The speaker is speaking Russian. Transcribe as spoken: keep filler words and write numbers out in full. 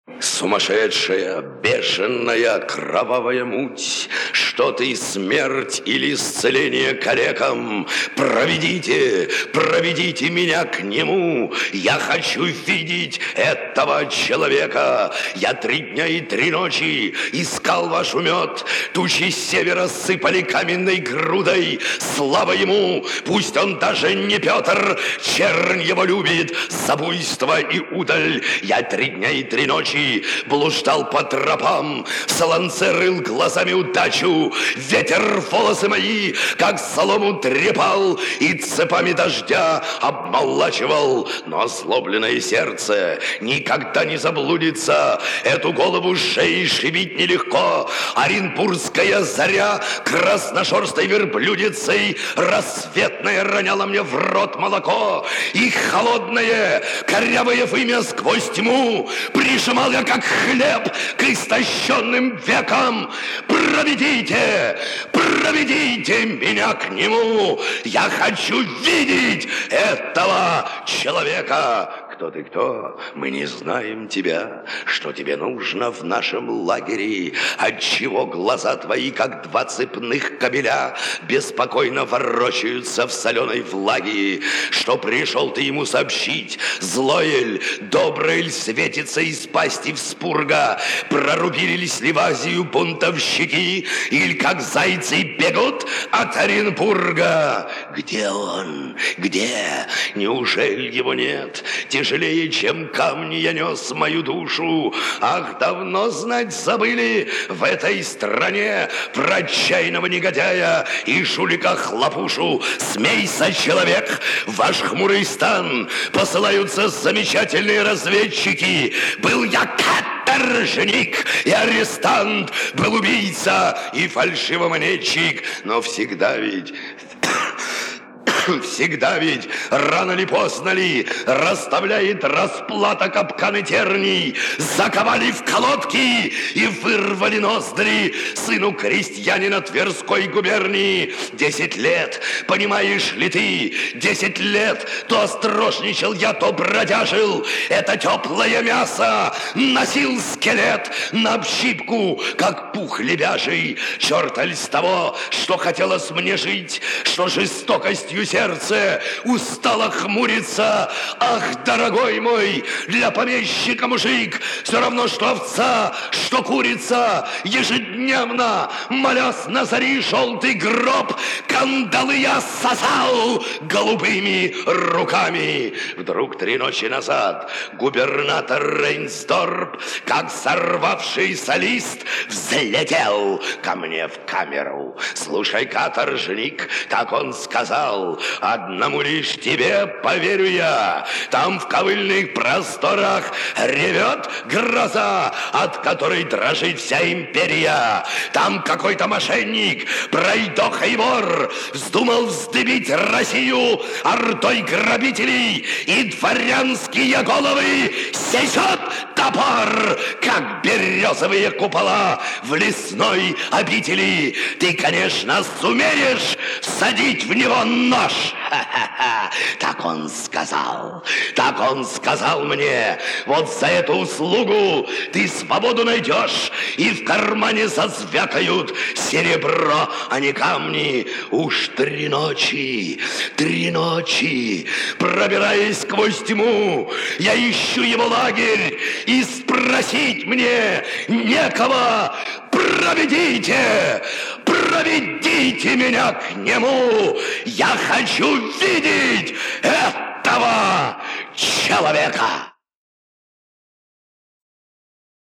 Сумасшедшая, бешеная, кровавая муть, что ты, смерть или исцеление калекам, проведите, проведите меня к нему. Я хочу видеть этого человека. Я три дня и три ночи искал ваш умет. Тучи с севера сыпали каменной грудой. Слава ему, пусть он даже не Петр, чернь его любит за буйство и удаль. Я три дня и три ночи блуждал по тропам, в солонце рыл глазами удачу. Ветер волосы мои, как солому трепал, и цепами дождя обмолачивал. Но озлобленное сердце никогда не заблудится. Эту голову шеи шибить нелегко. Оренбургская заря красношерстой верблюдицей рассветная роняла мне в рот молоко. И холодное, корявое вымя сквозь тьму прижимал я, как хлеб, к истощенным векам. Проведите, проведите меня к нему. Я хочу видеть этого человека. Кто ты, кто? Мы не знаем тебя. Что тебе нужно в нашем лагере? Отчего глаза твои, как два цепных кабеля, беспокойно ворочаются в соленой влаге? Что пришел ты ему сообщить? Злое ль, доброе ль светится из пасти вспурга? Прорубились ли в Азию бунтовщики? Или как зайцы бегут от Оренбурга? Где он? Где? Неужели его нет? Тяжелее, чем камни, я нес мою душу. Ах, давно знать забыли в этой стране про отчаянного негодяя и жулика Хлопушу. Смейся, человек, в ваш хмурый стан посылаются замечательные разведчики. Был я каторжник и арестант, был убийца и фальшивомонетчик, но всегда ведь... Всегда ведь, рано ли, поздно ли, расставляет расплата капканы терний. Заковали в колодки и вырвали ноздри сыну крестьянина Тверской губернии. Десять лет, понимаешь ли ты, десять лет то острожничал я, то бродяжил. Это теплое мясо носил скелет на общипку, как пух лебяжий. Черт ли с того, что хотелось мне жить, что жестокостью сердце устало хмуриться. Ах, дорогой мой, для помещика мужик все равно, что овца, что курица. Ежедневно, молясь на зари желтый гроб, кандалы я сосал голубыми руками. Вдруг три ночи назад губернатор Рейнсдорп, как сорвавшийся лист, взлетел ко мне в камеру. Слушай, каторжник, как он сказал: одному лишь тебе поверю я. Там в ковыльных просторах ревет гроза, от которой дрожит вся империя. Там какой-то мошенник, пройдоха и вор, вздумал вздыбить Россию ордой грабителей, и дворянские головы сечет топор, как березовые купола в лесной обители. Ты, конечно, сумеешь всадить в него нож. Ха-ха-ха. Так он сказал, так он сказал мне. Вот за эту услугу ты свободу найдешь, и в кармане зазвякают серебро, а не камни. Уж три ночи, три ночи, пробираясь сквозь тьму, я ищу его лагерь, и спросить мне некого. Проведите, проведите меня к нему. Я хочу видеть этого человека.